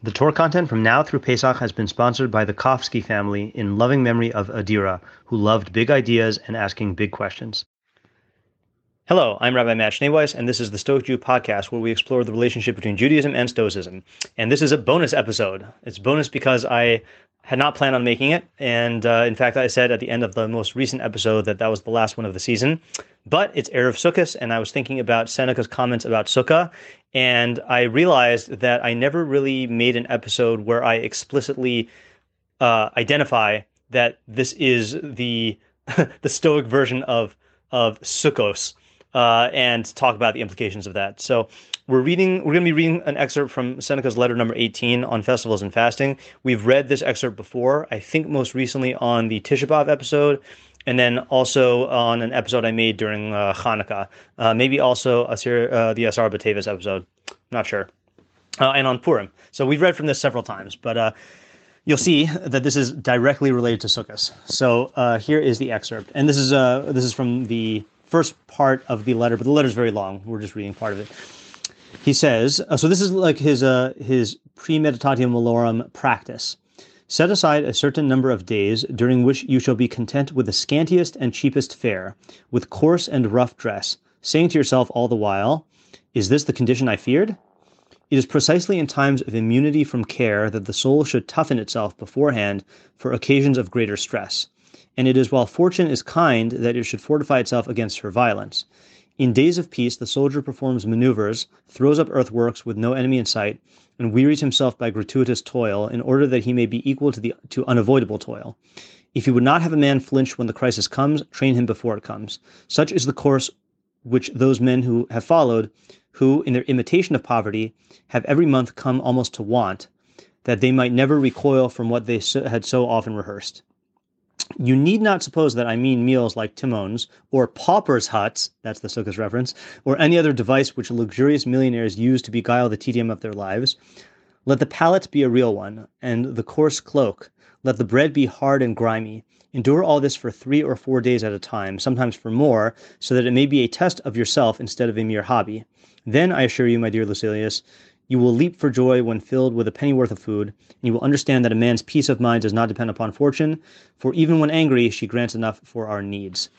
The Torah content from now through Pesach has been sponsored by the Kofsky family in loving memory of Adira, who loved big ideas and asking big questions. Hello, I'm Rabbi Matt Schneeweiss, and this is the Stoic Jew podcast, where we explore the relationship between Judaism and Stoicism. And this is a bonus episode. It's bonus because I had not planned on making it, and in fact, I said at the end of the most recent episode that that was the last one of the season. But it's Erev Sukkot, and I was thinking about Seneca's comments about Sukkah, and I realized that I never really made an episode where I explicitly identify that this is the the Stoic version of Sukkos. And talk about the implications of that. So we're going to be reading an excerpt from Seneca's letter number 18 on festivals and fasting. We've read this excerpt before, I think most recently on the Tisha B'Av episode, and then also on an episode I made during Hanukkah, maybe also the Asar B'Teves episode, not sure, and on Purim. So we've read from this several times, but you'll see that this is directly related to Sukkot. So here is the excerpt, and this is from the first part of the letter, but the letter is very long. We're just reading part of it. He says, so this is like his premeditatio malorum practice. Set aside a certain number of days during which you shall be content with the scantiest and cheapest fare, with coarse and rough dress, saying to yourself all the while, is this the condition I feared? It is precisely in times of immunity from care that the soul should toughen itself beforehand for occasions of greater stress. And it is while fortune is kind that it should fortify itself against her violence. In days of peace, the soldier performs maneuvers, throws up earthworks with no enemy in sight, and wearies himself by gratuitous toil in order that he may be equal to unavoidable toil. If you would not have a man flinch when the crisis comes, train him before it comes. Such is the course which those men who have followed, who, in their imitation of poverty, have every month come almost to want, that they might never recoil from what they had so often rehearsed. You need not suppose that I mean meals like Timon's, or paupers' huts, that's the Sukkot reference, or any other device which luxurious millionaires use to beguile the tedium of their lives. Let the pallet be a real one, and the coarse cloak. Let the bread be hard and grimy. Endure all this for 3 or 4 days at a time, sometimes for more, so that it may be a test of yourself instead of a mere hobby. Then, I assure you, my dear Lucilius, you will leap for joy when filled with a pennyworth of food, and you will understand that a man's peace of mind does not depend upon fortune, for even when angry, she grants enough for our needs.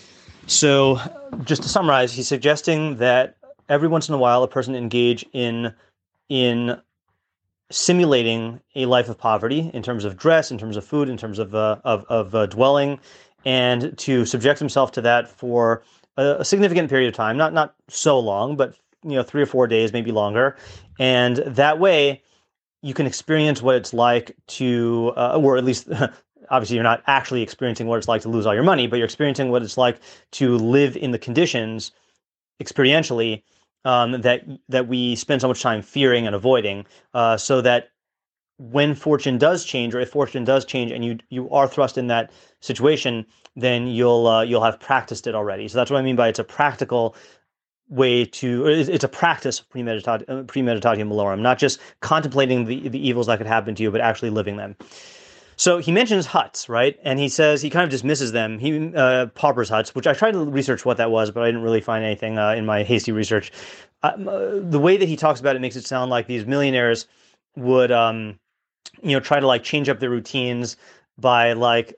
So, just to summarize, he's suggesting that every once in a while a person engage in simulating a life of poverty in terms of dress, in terms of food, in terms of dwelling, and to subject himself to that for a significant period of time, not so long, but 3 or 4 days, maybe longer. And that way you can experience what it's like to, or at least, obviously you're not actually experiencing what it's like to lose all your money, but you're experiencing what it's like to live in the conditions experientially that we spend so much time fearing and avoiding, so that when fortune does change, or if fortune does change and you are thrust in that situation, then you'll have practiced it already. So that's what I mean by it's a practical way to, it's a practice of premeditatio malorum, not just contemplating the evils that could happen to you, but actually living them. So he mentions huts, right? And he says, he kind of dismisses them. Paupers' huts, which I tried to research what that was, but I didn't really find anything in my hasty research. The way that he talks about it makes it sound like these millionaires would, try to change up their routines by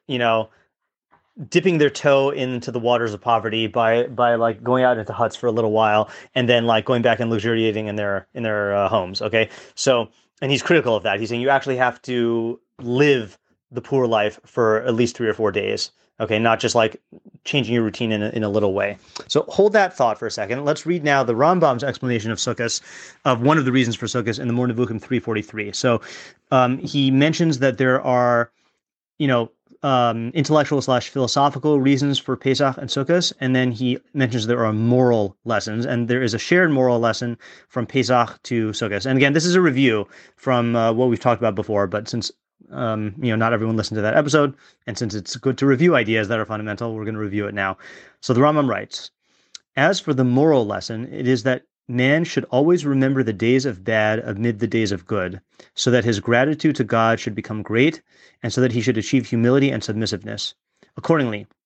dipping their toe into the waters of poverty by going out into huts for a little while and then going back and luxuriating in their homes. Okay. So, and he's critical of that. He's saying you actually have to live the poor life for at least 3 or 4 days. Okay. Not just changing your routine in a little way. So hold that thought for a second. Let's read now the Rambam's explanation of Sukkot, of one of the reasons for Sukkot in the Moreh Nevuchim 343. So, he mentions that there are, intellectual / philosophical reasons for Pesach and Sukkot, and then he mentions there are moral lessons, and there is a shared moral lesson from Pesach to Sukkot. And again, this is a review from what we've talked about before, but since not everyone listened to that episode, and since it's good to review ideas that are fundamental, we're going to review it now. So the Rambam writes, as for the moral lesson, it is that man should always remember the days of bad amid the days of good, so that his gratitude to God should become great, and so that he should achieve humility and submissiveness. Accordingly,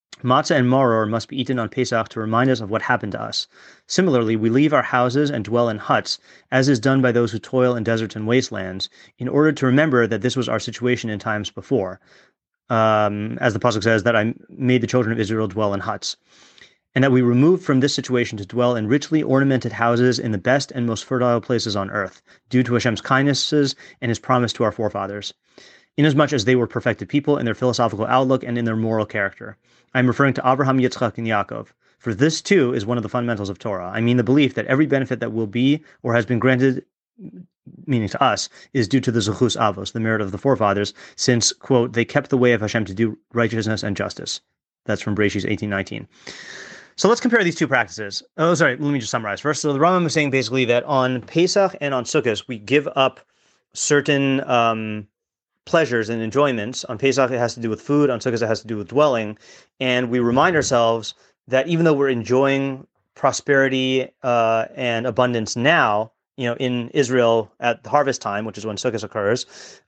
Matzah and maror must be eaten on Pesach to remind us of what happened to us. Similarly, we leave our houses and dwell in huts, as is done by those who toil in deserts and wastelands, in order to remember that this was our situation in times before. As the pasuk says, that I made the children of Israel dwell in huts, and that we removed from this situation to dwell in richly ornamented houses in the best and most fertile places on earth, due to Hashem's kindnesses and his promise to our forefathers, inasmuch as they were perfected people in their philosophical outlook and in their moral character. I'm referring to Abraham, Yitzchak, and Yaakov. For this, too, is one of the fundamentals of Torah. I mean the belief that every benefit that will be or has been granted, meaning to us, is due to the Zechus Avos, the merit of the forefathers, since, quote, they kept the way of Hashem to do righteousness and justice. That's from Bereshit 18:19. So let's compare these two practices. Oh, sorry, let me just summarize. First, so the Rambam is saying basically that on Pesach and on Sukkot, we give up certain pleasures and enjoyments. On Pesach, it has to do with food. On Sukkot, it has to do with dwelling. And we remind ourselves that even though we're enjoying prosperity and abundance now, in Israel at the harvest time, which is when Sukkot occurs,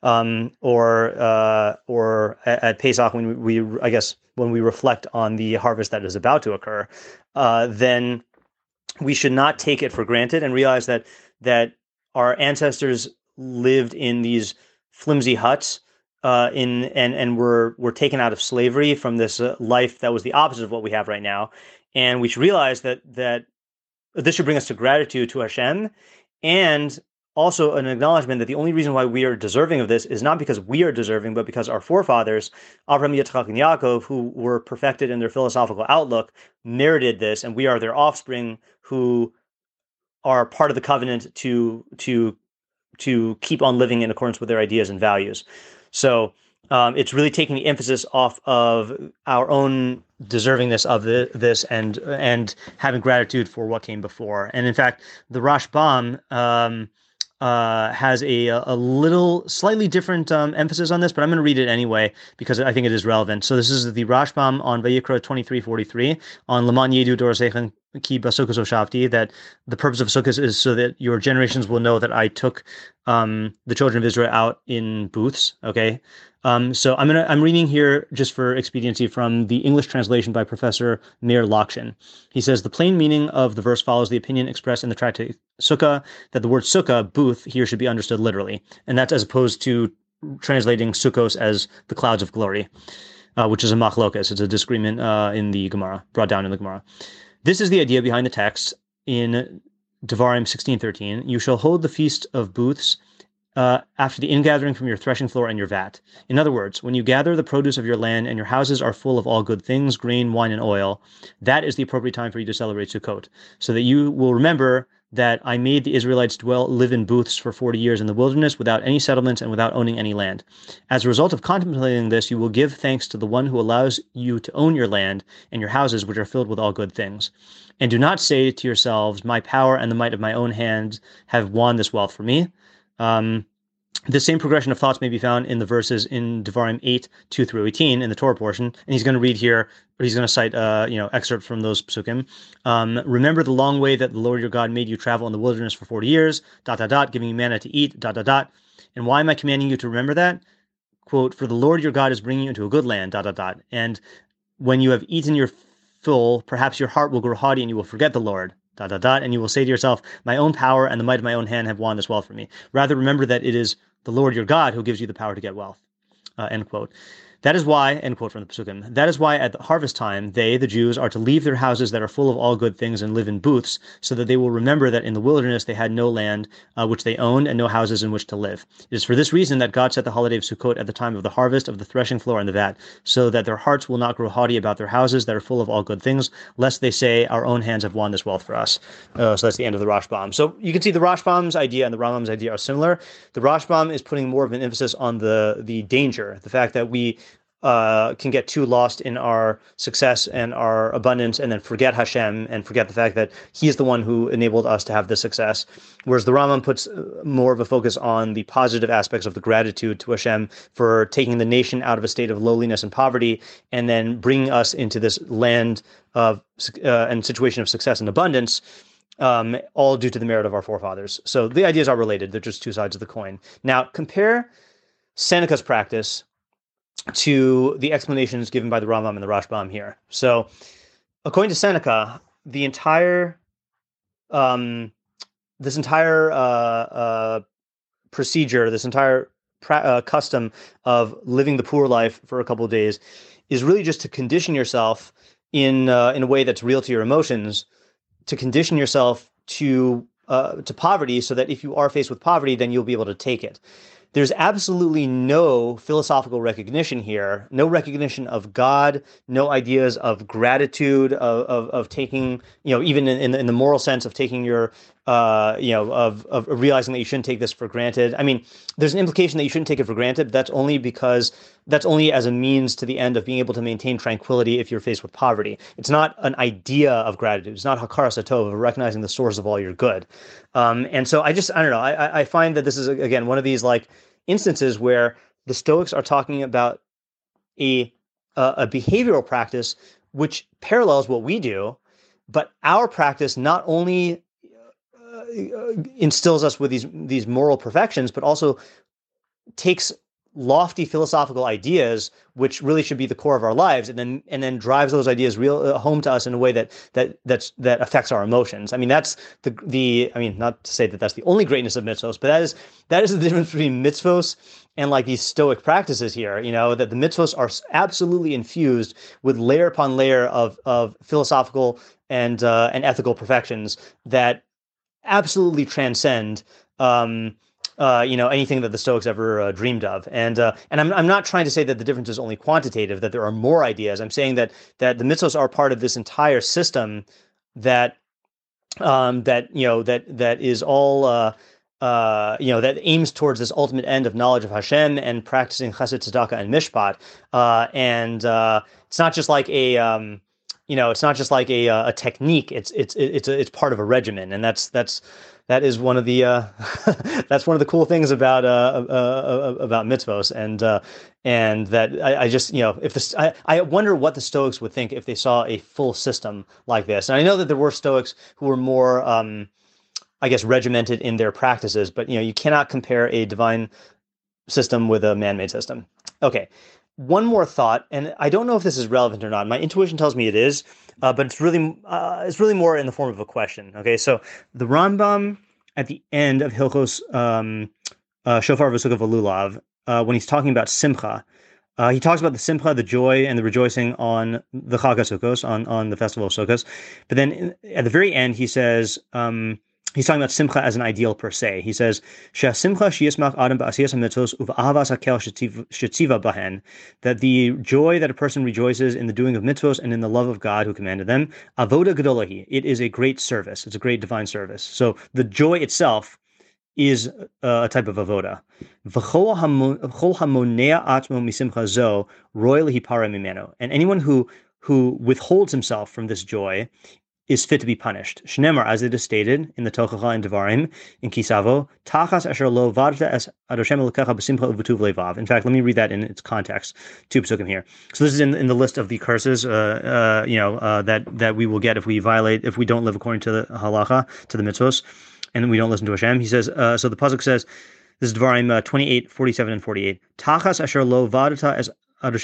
or at Pesach when we reflect on the harvest that is about to occur, then we should not take it for granted and realize that our ancestors lived in these flimsy huts, and were taken out of slavery from this life that was the opposite of what we have right now, and we should realize that this should bring us to gratitude to Hashem, and also an acknowledgement that the only reason why we are deserving of this is not because we are deserving, but because our forefathers, Abraham, Yitzchak, and Yaakov, who were perfected in their philosophical outlook, merited this, and we are their offspring who are part of the covenant to keep on living in accordance with their ideas and values. So it's really taking the emphasis off of our own deservingness of this and having gratitude for what came before. And in fact, the Rashbam has a little slightly different emphasis on this, but I'm going to read it anyway because I think it is relevant. So this is the Rashbam on Vayikra 23:43 on Laman Yedu Dorasechem Ki Basukkos Oshavti, that the purpose of Sukkot is so that your generations will know that I took the children of Israel out in booths. Okay. So I'm reading here just for expediency from the English translation by Professor Meir Lakshin. He says the plain meaning of the verse follows the opinion expressed in the tractate Sukkah that the word Sukkah, booth, here should be understood literally, and that's as opposed to translating Sukkos as the clouds of glory, which is a machlokas. It's a disagreement in the Gemara, brought down in the Gemara. This is the idea behind the text in Devarim 16:13. You shall hold the feast of booths after the ingathering from your threshing floor and your vat. In other words, when you gather the produce of your land and your houses are full of all good things, grain, wine, and oil, that is the appropriate time for you to celebrate Sukkot, so that you will remember that I made the Israelites live in booths for 40 years in the wilderness without any settlements and without owning any land. As a result of contemplating this, you will give thanks to the one who allows you to own your land and your houses, which are filled with all good things. And do not say to yourselves, my power and the might of my own hands have won this wealth for me. The same progression of thoughts may be found in the verses in Devarim 8:2-18 in the Torah portion, and he's going to read here, or he's going to cite, excerpt from those psukim. Remember the long way that the Lord your God made you travel in the wilderness for 40 years, ... giving you manna to eat, ... And why am I commanding you to remember that? Quote, for the Lord your God is bringing you into a good land, ... And when you have eaten your full, perhaps your heart will grow haughty and you will forget the Lord, ... And you will say to yourself, my own power and the might of my own hand have won this wealth for me. Rather, remember that it is the Lord your God who gives you the power to get wealth. End quote. That is why, end quote from the Pesukim, that is why at the harvest time, they, the Jews, are to leave their houses that are full of all good things and live in booths, so that they will remember that in the wilderness they had no land which they owned and no houses in which to live. It is for this reason that God set the holiday of Sukkot at the time of the harvest of the threshing floor and the vat, so that their hearts will not grow haughty about their houses that are full of all good things, lest they say, our own hands have won this wealth for us. So that's the end of the Rashbam. So you can see the Rashbam's idea and the Rambam's idea are similar. The Rashbam is putting more of an emphasis on the danger, the fact that we can get too lost in our success and our abundance and then forget Hashem and forget the fact that he is the one who enabled us to have this success. Whereas the Rambam puts more of a focus on the positive aspects of the gratitude to Hashem for taking the nation out of a state of lowliness and poverty and then bringing us into this land of and situation of success and abundance, all due to the merit of our forefathers. So the ideas are related. They're just two sides of the coin. Now compare Seneca's practice to the explanations given by the Rambam and the Rashbam here. So, according to Seneca, the entire this entire procedure, this entire custom of living the poor life for a couple of days, is really just to condition yourself in a way that's real to your emotions, to condition yourself to poverty, so that if you are faced with poverty, then you'll be able to take it. There's absolutely no philosophical recognition here, no recognition of God, no ideas of gratitude, of taking, even in the moral sense of taking your, of realizing that you shouldn't take this for granted. I mean, there's an implication that you shouldn't take it for granted, but that's only as a means to the end of being able to maintain tranquility if you're faced with poverty. It's not an idea of gratitude. It's not hakaras hatov, of recognizing the source of all your good. And so I don't know. I find that this is, again, one of these instances where the Stoics are talking about a behavioral practice which parallels what we do, but our practice not only instills us with these moral perfections, but also takes lofty philosophical ideas, which really should be the core of our lives, and then drives those ideas home to us in a way that affects our emotions. I mean, that's I mean, not to say that that's the only greatness of mitzvos, but that is the difference between mitzvos and these Stoic practices here. That the mitzvos are absolutely infused with layer upon layer of philosophical and ethical perfections that absolutely transcend anything that the Stoics ever dreamed of. And I'm not trying to say that the difference is only quantitative, that there are more ideas. I'm saying that the mitzvos are part of this entire system that is all that aims towards this ultimate end of knowledge of Hashem and practicing chesed, tzedakah, and mishpat. It's not just like a technique. It's part of a regimen, and that is one of the that's one of the cool things about mitzvos, and that I just I wonder what the Stoics would think if they saw a full system like this. And I know that there were Stoics who were more I guess regimented in their practices, but you cannot compare a divine system with a man-made system. Okay. One more thought, and I don't know if this is relevant or not. My intuition tells me it is, but it's really more in the form of a question. Okay, so the Rambam at the end of Hilchos Shofar v'Sukkah v'Lulav, when he's talking about Simcha, he talks about the Simcha, the joy and the rejoicing on the Chag HaSukkos, on the festival of Sukkos. But then at the very end, he says. He's talking about simcha as an ideal per se. He says, "Simcha sheyismach adam ba'asiyas hamitzvos u'va'avas hakel shetziva bahen," that the joy that a person rejoices in the doing of mitzvos and in the love of God who commanded them, avoda gedolahi, it is a great service. It's a great divine service. So the joy itself is a type of avoda. V'chol hamonea atmo misimcha zo roy lehipara mimeno, and anyone who withholds himself from this joy is fit to be punished. Shnemar, as it is stated in the Tochacha and Devarim, in Kisavo, Tachas asher lo vadta es adoshem elokecha b'simcha u'v'tuv levav. In fact, let me read that in its context. Two psukim here. So this is in the list of the curses, that we will get if we don't live according to the halacha, to the mitzvos, and we don't listen to Hashem. He says, so the pasuk says, this is Devarim 28, 47, and 48. Tachas asher lo vadta es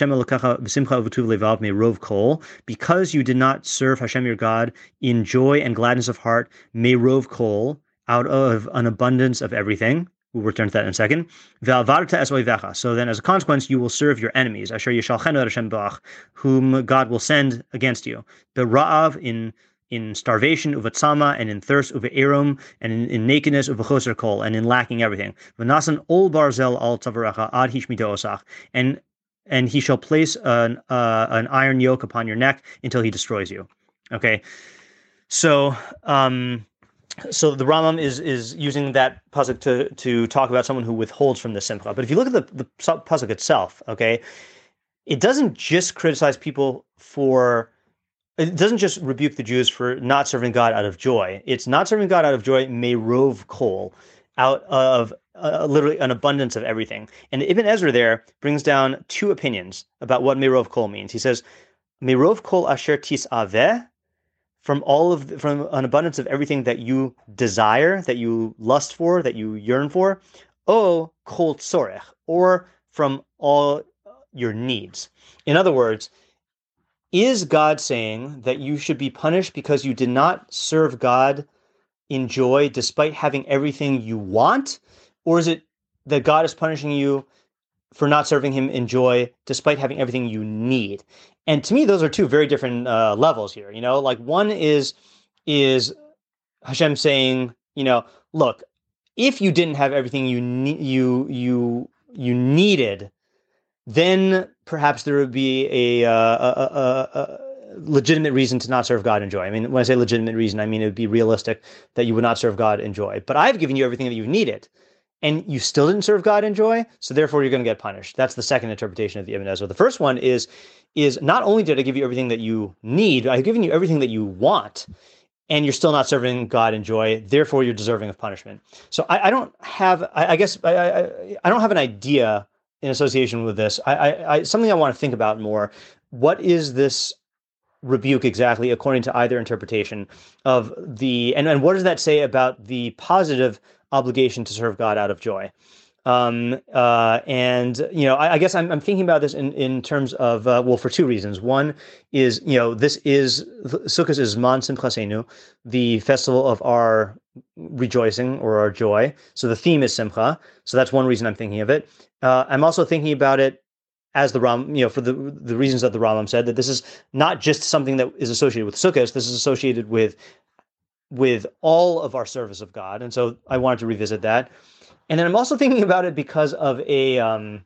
because you did not serve Hashem your God in joy and gladness of heart, may rove kol, out of an abundance of everything. We'll return to that in a second. So then, as a consequence, you will serve your enemies, whom God will send against you. The ra'av in starvation, uvatsama, and in thirst, uve'erom, and in nakedness, uvachoser kol, and in lacking everything. V'nasan ol barzel al tavarecha ad hishmito osach, and he shall place an iron yoke upon your neck until he destroys you. Okay, so the Rambam is using that pasuk to talk about someone who withholds from the simcha. But if you look at the pasuk itself, okay, it doesn't just criticize people for. It doesn't just rebuke the Jews for not serving God out of joy. It's not serving God out of joy, may rove kol, out of literally an abundance of everything. And Ibn Ezra there brings down two opinions about what merov kol means. He says, merov kol asher tis'aveh, from an abundance of everything that you desire, that you lust for, that you yearn for, o kol tzorech, or from all your needs. In other words, is God saying that you should be punished because you did not serve God in joy despite having everything you want? Or is it that God is punishing you for not serving him in joy despite having everything you need? And to me, those are two very different levels here. Like one is Hashem saying, look, if you didn't have everything you needed, then perhaps there would be a legitimate reason to not serve God in joy. I mean, when I say legitimate reason, I mean it would be realistic that you would not serve God in joy. But I've given you everything that you needed, and you still didn't serve God in joy, so therefore you're going to get punished. That's the second interpretation of the Ibn Ezra. The first one is not only did I give you everything that you need, I've given you everything that you want, and you're still not serving God in joy, therefore you're deserving of punishment. So I don't have, I guess, I don't have an idea in association with this. Something I want to think about more. What is this rebuke exactly, according to either interpretation of and what does that say about the positive obligation to serve God out of joy? I guess I'm thinking about this in terms of, for two reasons. One is, Sukkot is Man Simchasenu, the festival of our rejoicing or our joy. So the theme is Simcha. So that's one reason I'm thinking of it. I'm also thinking about it as the Ram, for the reasons that the Rambam said, that this is not just something that is associated with Sukkot. This is associated with all of our service of God. And so I wanted to revisit that. And then I'm also thinking about it because of a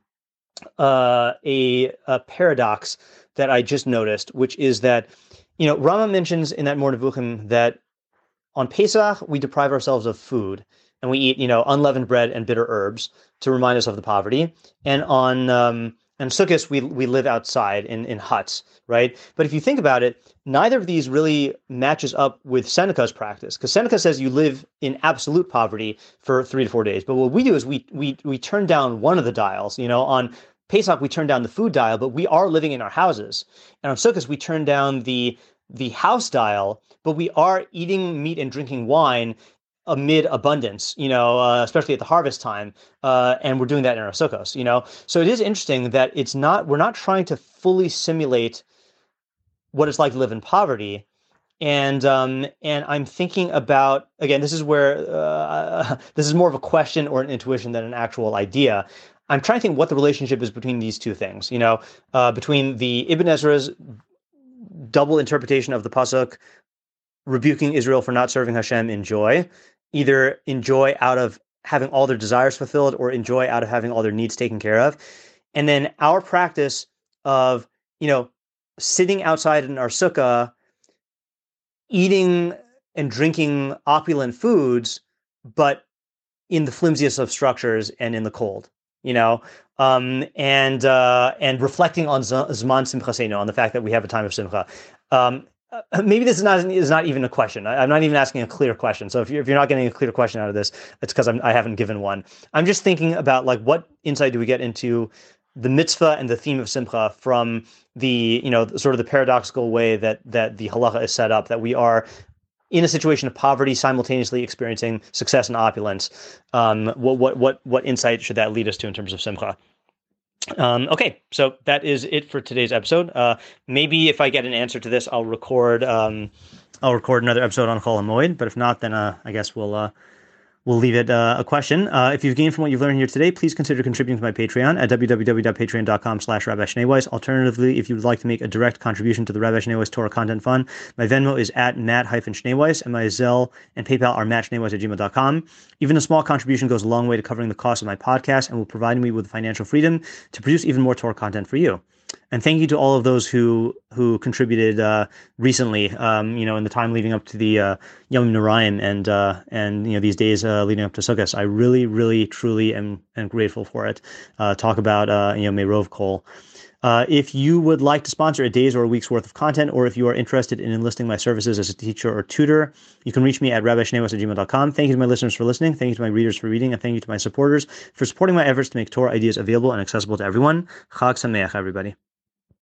paradox that I just noticed, which is that, Rama mentions in that Mor Nevuchim that on Pesach we deprive ourselves of food and we eat, unleavened bread and bitter herbs to remind us of the poverty. And on Sukkot we live outside in huts, right? But if you think about it, neither of these really matches up with Seneca's practice, because Seneca says you live in absolute poverty for 3 to 4 days. But what we do is we turn down one of the dials. On Pesach we turn down the food dial, but we are living in our houses. And on Sukkot we turn down the house dial, but we are eating meat and drinking wine amid abundance, especially at the harvest time, and we're doing that in our sukkos, So it is interesting that we're not trying to fully simulate what it's like to live in poverty, and I'm thinking about, again, this is where this is more of a question or an intuition than an actual idea. I'm trying to think what the relationship is between these two things, between the Ibn Ezra's double interpretation of the pasuk, rebuking Israel for not serving Hashem in joy, either in joy out of having all their desires fulfilled or in joy out of having all their needs taken care of. And then our practice of, sitting outside in our sukkah, eating and drinking opulent foods, but in the flimsiest of structures and in the cold, and reflecting on Zman Simchasenu, on the fact that we have a time of Simcha. Maybe this is not even a question. I'm not even asking a clear question. So if you're not getting a clear question out of this, it's because I haven't given one. I'm just thinking about what insight do we get into the mitzvah and the theme of Simcha from the sort of the paradoxical way that the halacha is set up, that we are in a situation of poverty simultaneously experiencing success and opulence. What insight should that lead us to in terms of Simcha? Okay, so that is it for today's episode. Maybe if I get an answer to this, I'll record another episode on Chol HaMoed. But if not, then I guess we'll leave it a question. If you've gained from what you've learned here today, please consider contributing to my Patreon at www.patreon.com/Rabbi Shnei Weiss. Alternatively, if you would like to make a direct contribution to the Rabbi Shnei Weiss Torah Content Fund, my Venmo is at Matt-Shnei Weiss, and my Zelle and PayPal are mattshneiweiss@gmail.com. Even a small contribution goes a long way to covering the cost of my podcast and will provide me with financial freedom to produce even more Torah content for you. And thank you to all of those who contributed recently, in the time leading up to the Yom Noraim and these days leading up to Sukkot. I really, really, truly am grateful for it. Talk about Meirov Kol. If you would like to sponsor a day's or a week's worth of content, or if you are interested in enlisting my services as a teacher or tutor, you can reach me at rabbishneiweiss@gmail.com. Thank you to my listeners for listening. Thank you to my readers for reading. And thank you to my supporters for supporting my efforts to make Torah ideas available and accessible to everyone. Chag Sameach, everybody.